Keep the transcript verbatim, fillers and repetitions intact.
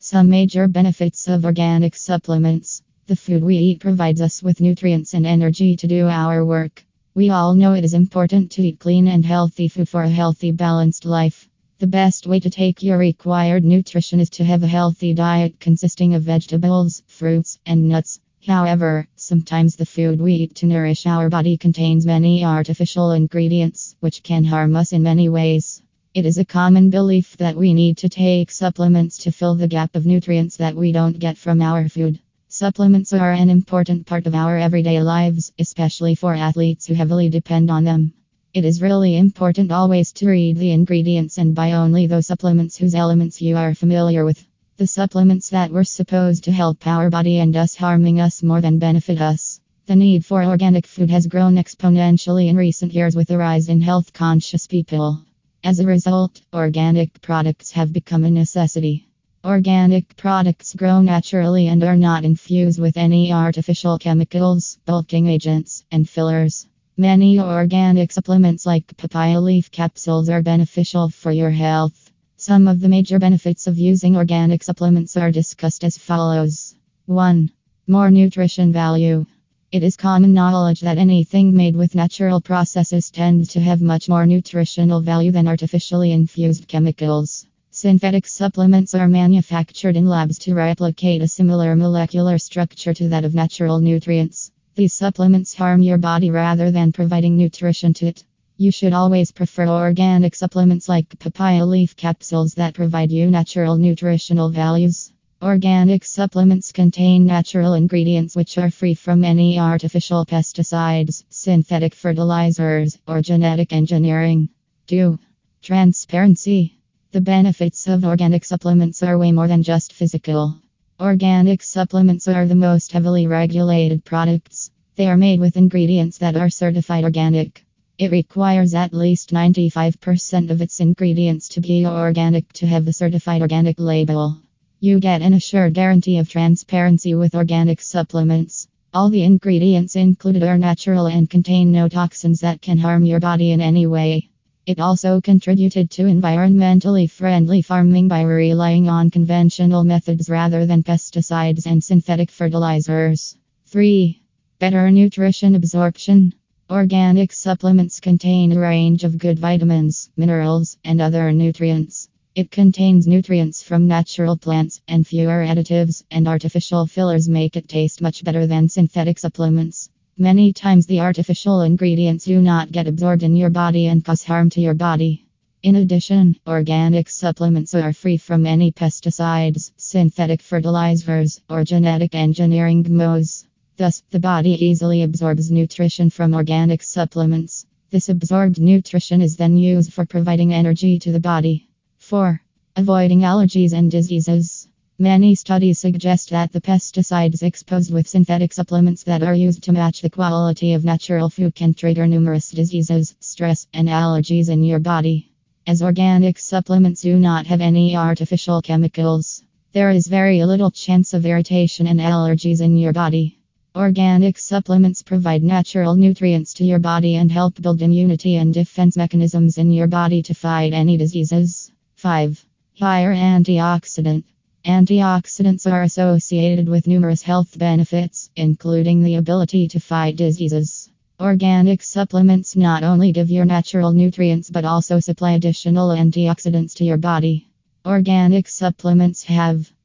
Some major benefits of organic supplements. The food we eat provides us with nutrients and energy to do our work. We all know it is important to eat clean and healthy food for a healthy, balanced life. The best way to take your required nutrition is to have a healthy diet consisting of vegetables, fruits, and nuts. However, sometimes the food we eat to nourish our body contains many artificial ingredients, which can harm us in many ways. It is a common belief that we need to take supplements to fill the gap of nutrients that we don't get from our food. Supplements are an important part of our everyday lives, especially for athletes who heavily depend on them. It is really important always to read the ingredients and buy only those supplements whose elements you are familiar with. The supplements that were supposed to help our body end us harming us more than benefit us. The need for organic food has grown exponentially in recent years with the rise in health-conscious people. As a result, organic products have become a necessity. Organic products grow naturally and are not infused with any artificial chemicals, bulking agents, and fillers. Many organic supplements like papaya leaf capsules are beneficial for your health. Some of the major benefits of using organic supplements are discussed as follows. one. More nutrition value. It is common knowledge that anything made with natural processes tends to have much more nutritional value than artificially infused chemicals. Synthetic supplements are manufactured in labs to replicate a similar molecular structure to that of natural nutrients. These supplements harm your body rather than providing nutrition to it. You should always prefer organic supplements like papaya leaf capsules that provide you natural nutritional values. Organic supplements contain natural ingredients which are free from any artificial pesticides, synthetic fertilizers, or genetic engineering. two. Transparency. The benefits of organic supplements are way more than just physical. Organic supplements are the most heavily regulated products. They are made with ingredients that are certified organic. It requires at least ninety-five percent of its ingredients to be organic to have the certified organic label. You get an assured guarantee of transparency with organic supplements. All the ingredients included are natural and contain no toxins that can harm your body in any way. It also contributed to environmentally friendly farming by relying on conventional methods rather than pesticides and synthetic fertilizers. three. Better nutrition absorption. Organic supplements contain a range of good vitamins, minerals, and other nutrients. It contains nutrients from natural plants, and fewer additives and artificial fillers make it taste much better than synthetic supplements. Many times the artificial ingredients do not get absorbed in your body and cause harm to your body. In addition, organic supplements are free from any pesticides, synthetic fertilizers, or genetic engineering G M Os. Thus, the body easily absorbs nutrition from organic supplements. This absorbed nutrition is then used for providing energy to the body. four. Avoiding allergies and diseases. Many studies suggest that the pesticides exposed with synthetic supplements that are used to match the quality of natural food can trigger numerous diseases, stress, and allergies in your body. As organic supplements do not have any artificial chemicals, there is very little chance of irritation and allergies in your body. Organic supplements provide natural nutrients to your body and help build immunity and defense mechanisms in your body to fight any diseases. five. Higher antioxidant. Antioxidants are associated with numerous health benefits, including the ability to fight diseases. Organic supplements not only give your natural nutrients but also supply additional antioxidants to your body. Organic supplements have